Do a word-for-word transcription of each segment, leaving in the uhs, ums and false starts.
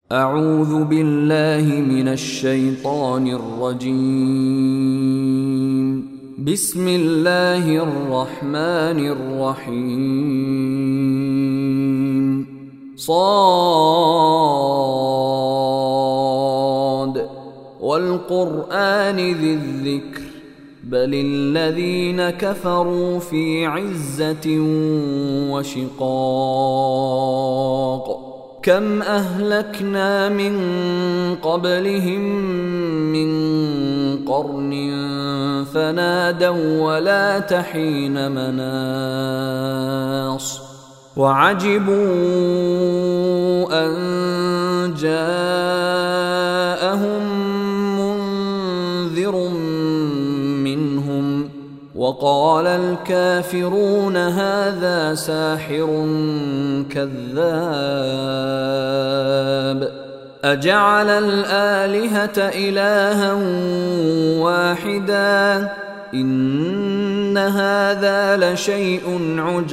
أعوذ بالله من الشيطان الرجيم. بسم الله الرحمن الرحيم. صاد والقرآن ذي الذكر بل الذين كفروا في عزة وشقاق. كم أهلكنا من قبلهم من قرن فنادوا ولا تحين مناص. وعجبوا أن جاءهم منذر منهم وقال الكافرون هذا ساحر كذاب. أجعل الآلهة إلها واحدا إن هذا لشيء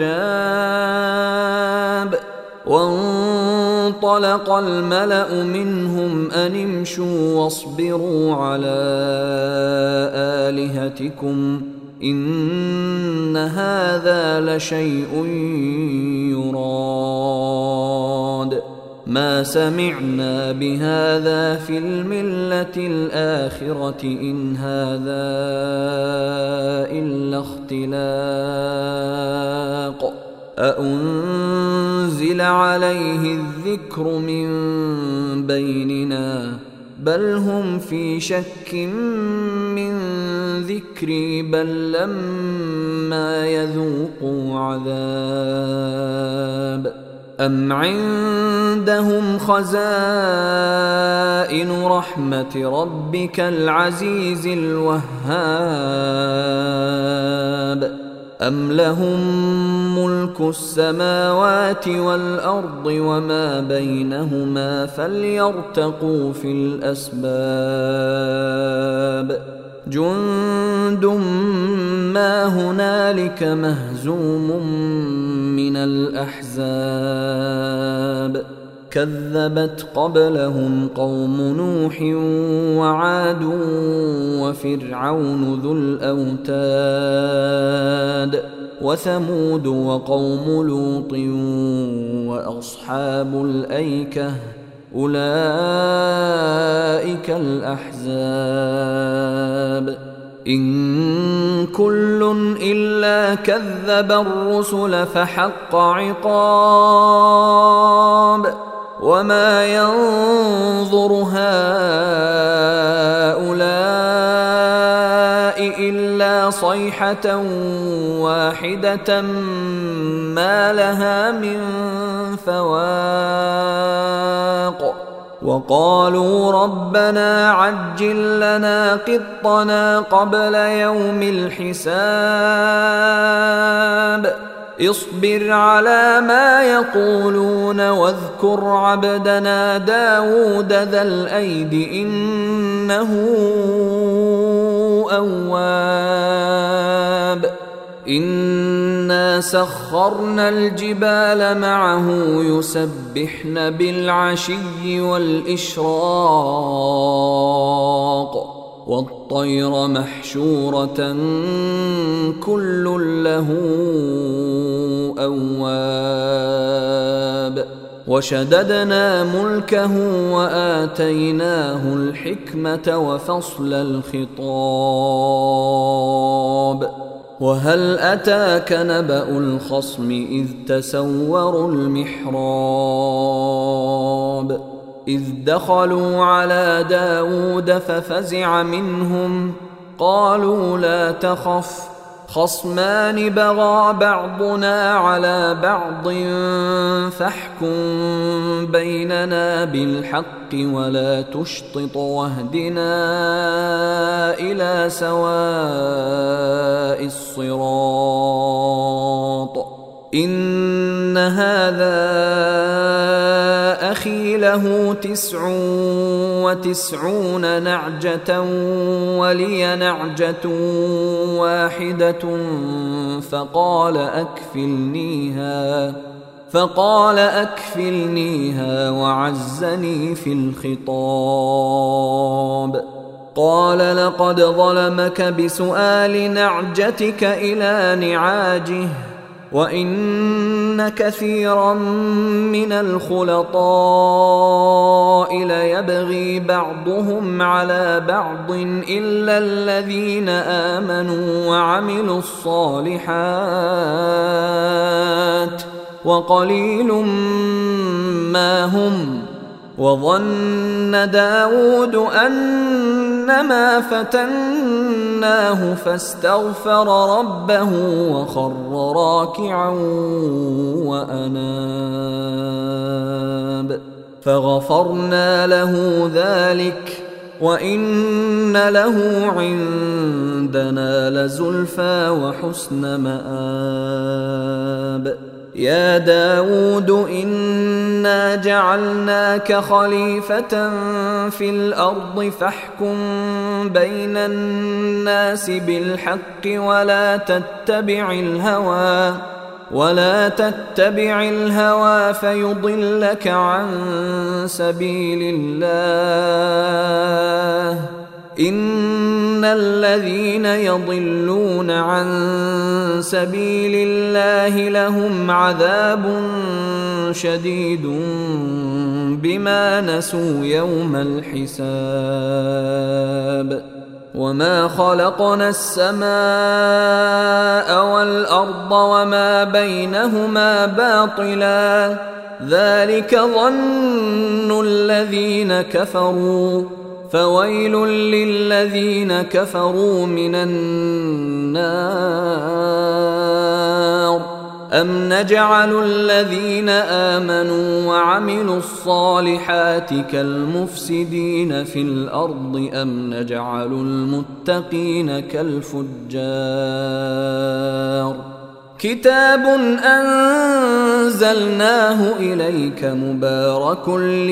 عجاب. وانطلق الملأ منهم أن امشوا واصبروا على آلهتكم إن هذا لشيء يراد. ما سمعنا بهذا في الملة الآخرة إن هذا إلا اختلاق. أأنزل عليه الذكر من بيننا بل هم في شك من ذكري بل لما يذوقوا عذاب. أم عندهم خزائن رحمة ربك العزيز الوهاب. أم لهم ملك السماوات والأرض وما بينهما فليرتقوا في الأسباب. جند ما هنالك مهزوم من الأحزاب. كذبت قبلهم قوم نوح وعاد وفرعون ذو الأوتاد وثمود وقوم لوط وأصحاب الأيكة أولئك الأحزاب. إن كل إلا كذب الرسل فحق عقاب. وما ينظر هؤلاء إلا صيحة واحدة ما لها من فواق. وقالوا ربنا عجل لنا قطنا قبل يوم الحساب. اصبر على ما يقولون واذكر عبدنا داود ذا الأيد إنه أواب. إنا سخرنا الجبال معه يسبحن بالعشي والإشراق والطير محشورة كل له أواب. وشددنا ملكه وآتيناه الحكمة وفصل الخطاب. وهل أتاك نبأ الخصم إذ تسوروا المحراب. إذ دخلوا على داود ففزع منهم قالوا لا تخف خصمان بغى بعضنا على بعض فاحكم بيننا بالحق ولا تشطط واهدنا إلى سواء الصراط. إن هذا أخي له تسع وتسعون نعجة ولي نعجة واحدة فقال أكفلنيها فقال أكفلنيها وعزني في الخطاب. قال لقد ظلمك بسؤال نعجتك إلى نعاجه وإن كثيرا من الخلطاء ليبغي بعضهم على بعض إلا الذين آمنوا وعملوا الصالحات وقليل ما هم. وظن داود أنما فتناه فاستغفر ربه وخر راكعا وأناب فغفرنا له ذلك وإن له عندنا لزلفى وحسن مآب. يا داود إنا جعلناك خليفة في الأرض فاحكم بين الناس بالحق ولا تتبع الهوى ولا تتبع الهوى فيضلك عن سبيل الله. إن الذين يضلون عن سبيل الله لهم عذاب شديد بما نسوا يوم الحساب. وما خلقنا السماء والأرض وما بينهما باطلا ذلك ظن الذين كفروا فويل للذين كفروا من النار. أم نجعل الذين آمنوا وعملوا الصالحات كالمفسدين في الأرض أم نجعل المتقين كالفجار. كتاب أنزلناه إليك مبارك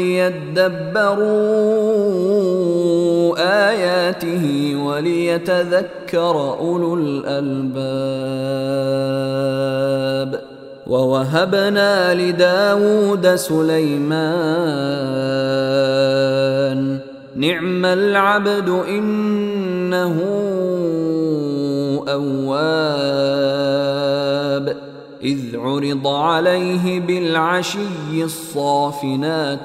ليدبروا آياته وليتذكر أولو الألباب. ووهبنا لداود سليمان نعم العبد إنه أواب. إذ عرض عليه بالعشي الصافنات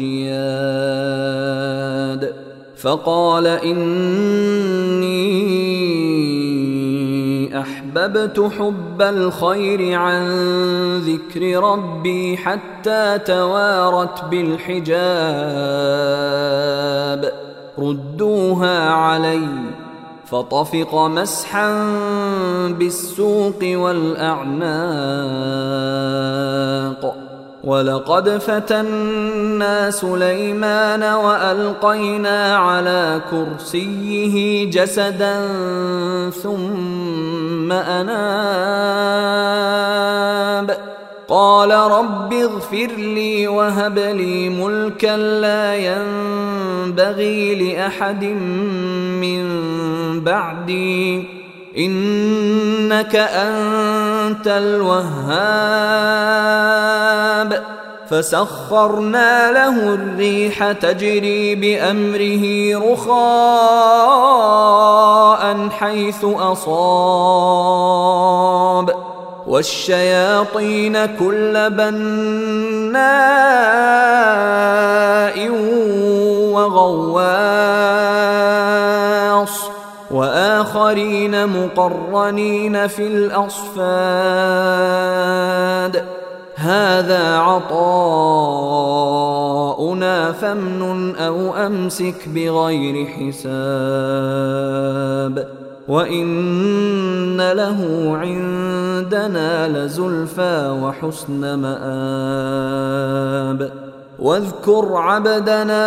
الجياد فقال إني أحببت حب الخير عن ذكر ربي حتى توارت بالحجاب ردوها علي فطفق مسحا بالسوق والأعناق. ولقد فتنا سليمان وألقينا على كرسيه جسدا ثم أناب قال رب اغفر لي وهب لي ملكا لا ينبغي لأحد من بعدي إنك أنت الوهاب. فسخرنا له الريح تجري بأمره رخاء حيث أصاب والشياطين كل بناء وغواص وآخرين مقرنين في الأصفاد هذا عطاؤنا فامنن أو أمسك بغير حساب وإن له عندنا لزلفى وحسن مآب. واذكر عبدنا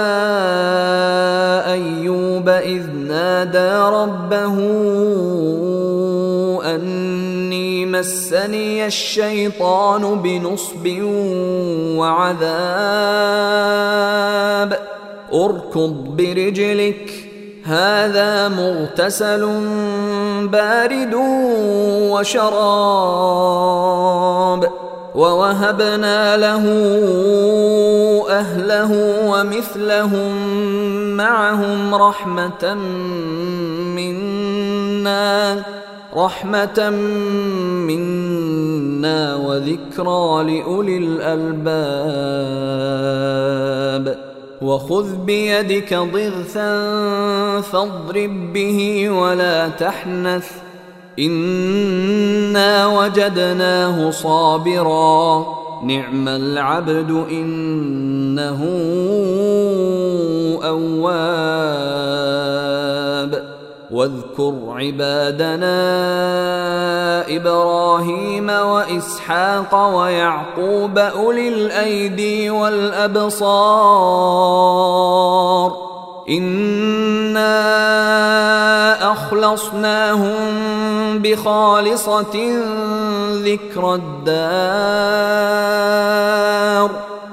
أيوب إذ نادى ربه أني مسني الشيطان بنصب وعذاب اركض برجلك هذا مغتسل بارد وشراب ووهبنا له أهله ومثلهم معهم رحمة منا رحمة منا وذكرى لأولي الألباب. وخذ بيدك ضغثا فاضرب به ولا تحنث إنا وجدناه صابرا نعم العبد إنه أواب. واذكر عبادنا إبراهيم وإسحاق ويعقوب أولي الأيدي والأبصار إنا أخلصناهم بخالصة ذكر الدار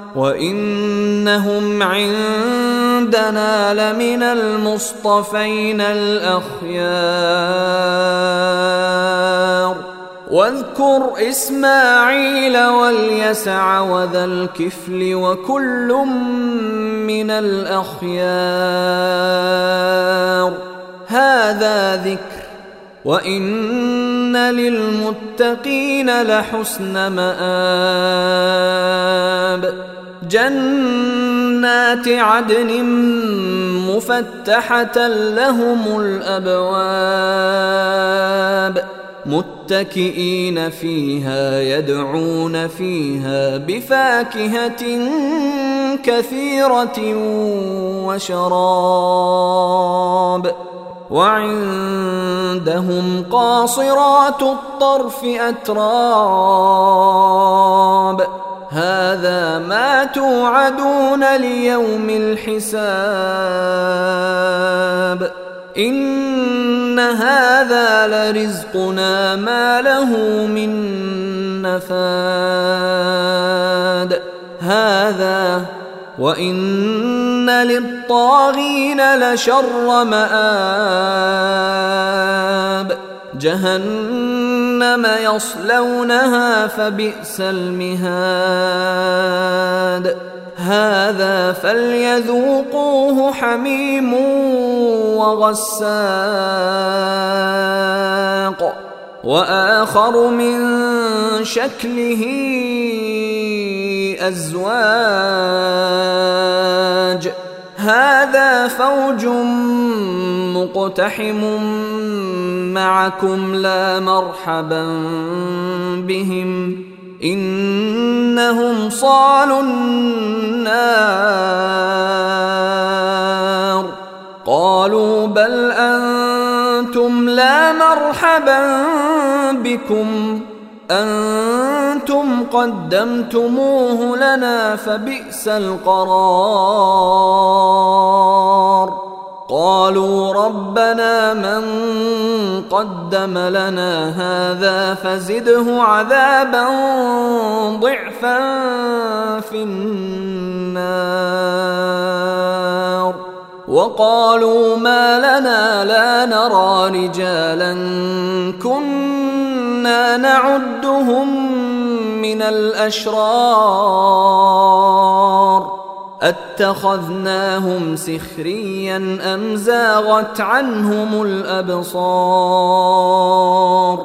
وإنهم عندنا لمن المصطفين الأخيار. واذكر إسماعيل واليسع وذا الكفل وكل من الأخيار هذا ذكر وإن للمتقين لحسن مآب. جنات عدن مفتحة لهم الأبواب متكئين فيها يدعون فيها بفاكهة كثيرة وشراب وعندهم قاصرات الطرف أتراب هذا ما توعدون ليوم الحساب إن هذا لرزقنا ما له من نفاد. هذا وإن للطاغين لشر مآب جهنم يصلونها فبئس المهاد. هذا فليذوقوه حميم وغساق وآخر من شكله أزواج هذا فوج مقتحم معكم لا مرحبا بهم إنهم صالوا النار. قالوا بل أنتم لا مرحبا بكم أنتم قدمتموه لنا فبئس القرار. قالوا ربنا من قدم لنا هذا فزده عذابا ضعفا في النار. وقالوا ما لنا لا نرى رجالا كنا نعدهم من الأشرار أتخذناهم سخريا أم زاغت عنهم الأبصار.